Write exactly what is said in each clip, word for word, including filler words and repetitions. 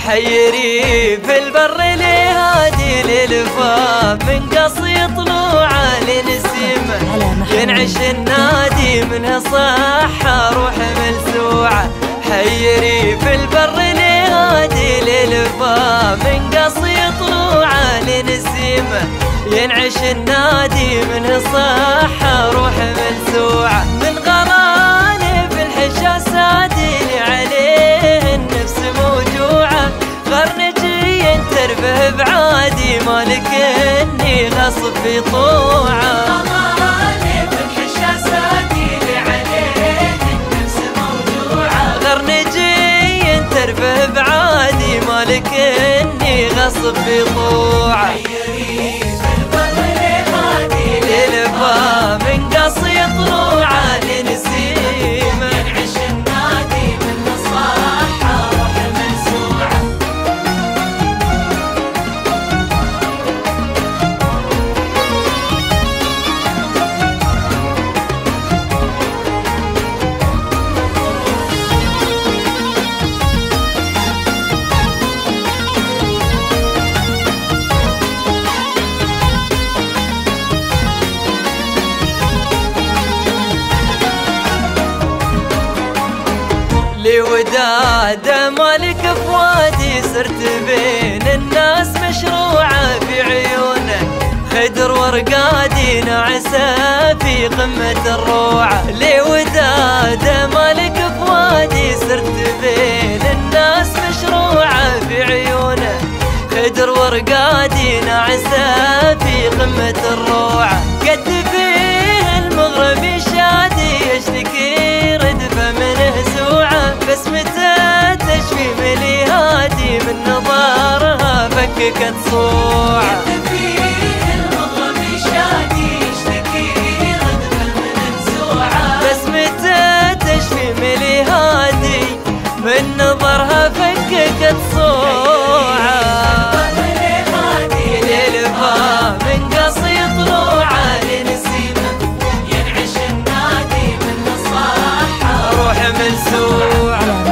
حيري في البر لهادي للفاف من قصي طلوعه لنسيمه ينعش النادي منها صحة روح ملسوعة. حيري في البر لهادي للفاف من قصي طلوعه لنسيمه ينعش النادي منها صحة روح ملسوعة. من غراني في الحشا سادي عليه النفس موجوعة غرنجي ترفه بعادي مالك اني غصب في طوعه. غراني في الحشا سادي عليه النفس موجوعة غرنجي ترفه بعادي مالك اني غصب في طوعه. من قصي طلوعه لنسيمه ينعش النادي من الصحة روح منسوعه. لوداد مالك فوادي صرت بين الناس مشروعة في عيونه خدر ورقادي نعسة في قمة الروعة. لوداد مالك فوادي صرت بين الناس مشروعة في عيونه خدر ورقادي نعسة في قمة الروعة. قد فيه المغربي شادي يشتكي ردفه منه سوعة بس متى تشفي ملي هادي من نظارها فككت صوعة. قد فيه المغربي شادي يشتكي ردفه منه سوعة بس متى تشفي ملي هادي من نظرها فككت صوعة. من قصي طلوعه لنسيمه ينعش النادي من الصحة روح ملسوعه.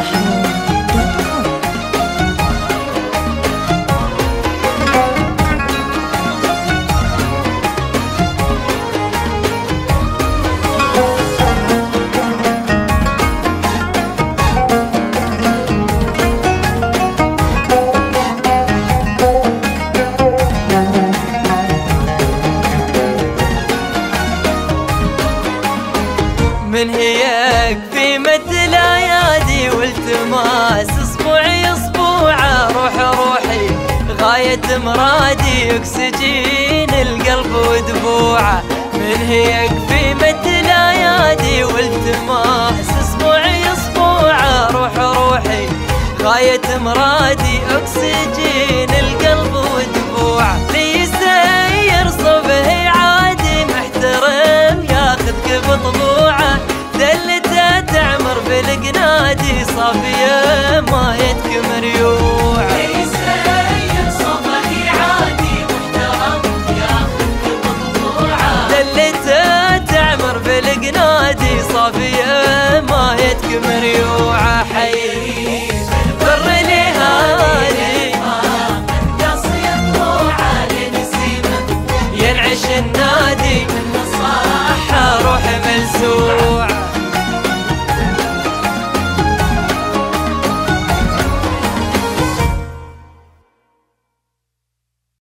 من هيك في مد الايادي والتماس اصبعي اصبوعه روح روحي غاية مرادي اكسجين القلب ودموعه. من هيك في مد الايادي والتماس اصبعي اصبوعه روح روحي غاية مرادي اكسجين القلب ودموعه. لي يسير صبه عادي محترم ياخذك بطبوعه دلته تعمر بالقنادي صافيه ما يدك مريوعه. لي يسير صبه عادي محترم ياخذك بطبوعه دلته تعمر بالقنادي صافيه ما يدك مريوعه. حيري بر لهادي قصي طلوعه لنسيمه ينعش النادي